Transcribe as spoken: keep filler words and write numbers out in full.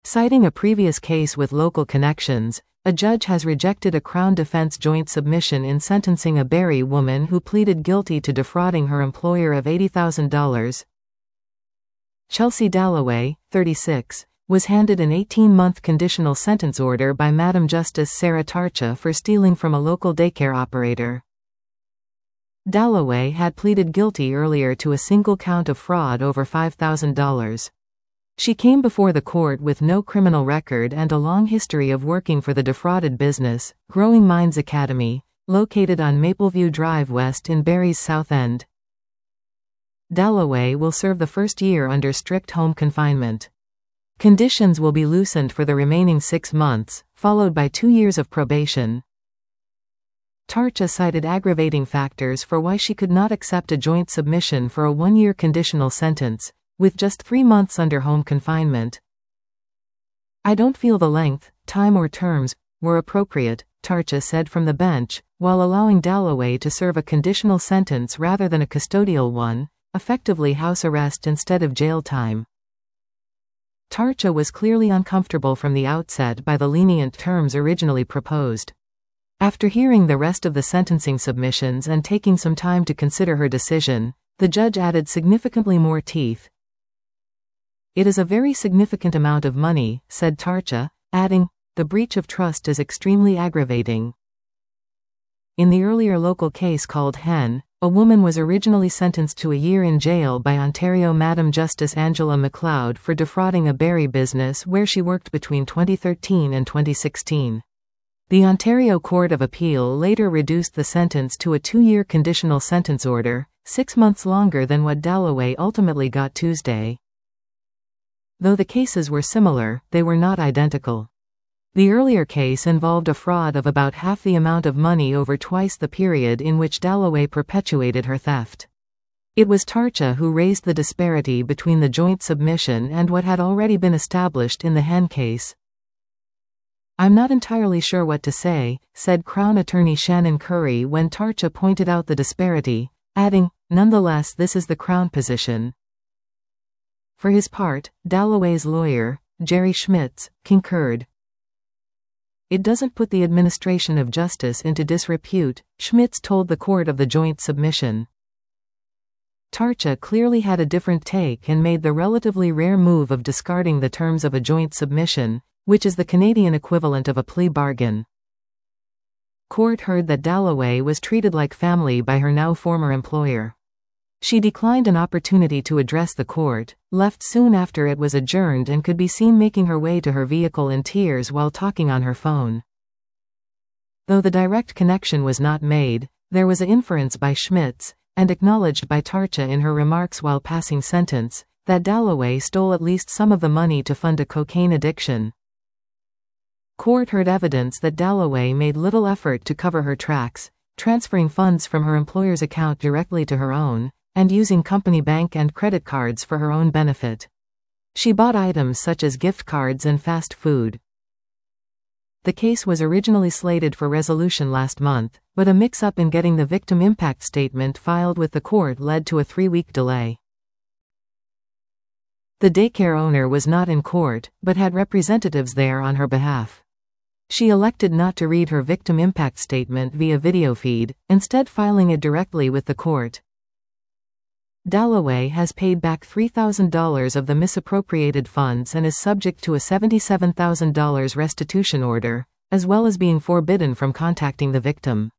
Citing a previous case with local connections, a judge has rejected a Crown Defense joint submission in sentencing a Barrie woman who pleaded guilty to defrauding her employer of eighty thousand dollars. Chelsea Dalloway, thirty-six, was handed an eighteen-month conditional sentence order by Madam Justice Sarah Tarcha for stealing from a local daycare operator. Dalloway had pleaded guilty earlier to a single count of fraud over five thousand dollars. She came before the court with no criminal record and a long history of working for the defrauded business, Growing Minds Academy, located on Mapleview Drive West in Barrie's South End. Dalloway will serve the first year under strict home confinement. Conditions will be loosened for the remaining six months, followed by two years of probation. Tarcha cited aggravating factors for why she could not accept a joint submission for a one-year conditional sentence, with just three months under home confinement. "I don't feel the length, time or terms were appropriate," Tarcha said from the bench, while allowing Dalloway to serve a conditional sentence rather than a custodial one, effectively house arrest instead of jail time. Tarcha was clearly uncomfortable from the outset by the lenient terms originally proposed. After hearing the rest of the sentencing submissions and taking some time to consider her decision, the judge added significantly more teeth. "It is a very significant amount of money," said Tarcha, adding, "the breach of trust is extremely aggravating." In the earlier local case called Hen, a woman was originally sentenced to a year in jail by Ontario Madam Justice Angela MacLeod for defrauding a Barrie business where she worked between twenty thirteen and twenty sixteen. The Ontario Court of Appeal later reduced the sentence to a two-year conditional sentence order, six months longer than what Dalloway ultimately got Tuesday. Though the cases were similar, they were not identical. The earlier case involved a fraud of about half the amount of money over twice the period in which Dalloway perpetuated her theft. It was Tarcha who raised the disparity between the joint submission and what had already been established in the Hen case. "I'm not entirely sure what to say," said Crown Attorney Shannon Curry when Tarcha pointed out the disparity, adding, "Nonetheless, this is the Crown position." For his part, Dalloway's lawyer, Jerry Schmitz, concurred. "It doesn't put the administration of justice into disrepute," Schmitz told the court of the joint submission. Tarcha clearly had a different take and made the relatively rare move of discarding the terms of a joint submission, which is the Canadian equivalent of a plea bargain. Court heard that Dalloway was treated like family by her now former employer. She declined an opportunity to address the court, left soon after it was adjourned and could be seen making her way to her vehicle in tears while talking on her phone. Though the direct connection was not made, there was an inference by Schmitz, and acknowledged by Tarcha in her remarks while passing sentence, that Dalloway stole at least some of the money to fund a cocaine addiction. Court heard evidence that Dalloway made little effort to cover her tracks, transferring funds from her employer's account directly to her own, and using company bank and credit cards for her own benefit. She bought items such as gift cards and fast food. The case was originally slated for resolution last month, but a mix-up in getting the victim impact statement filed with the court led to a three-week delay. The daycare owner was not in court, but had representatives there on her behalf. She elected not to read her victim impact statement via video feed, instead filing it directly with the court. Dalloway has paid back three thousand dollars of the misappropriated funds and is subject to a seventy-seven thousand dollars restitution order, as well as being forbidden from contacting the victim.